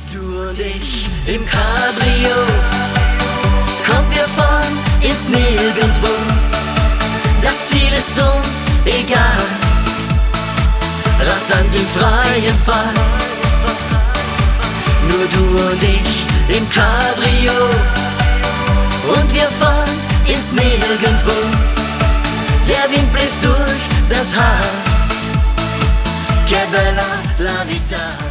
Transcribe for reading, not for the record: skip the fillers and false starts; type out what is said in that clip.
Du und ich im Cabrio, kommt wir fahren ins Nirgendwo. Das Ziel ist uns egal, rasant im freien Fall. Nur du und ich im Cabrio, und wir fahren ins Nirgendwo. Der Wind bläst durch das Haar, che bella la vita.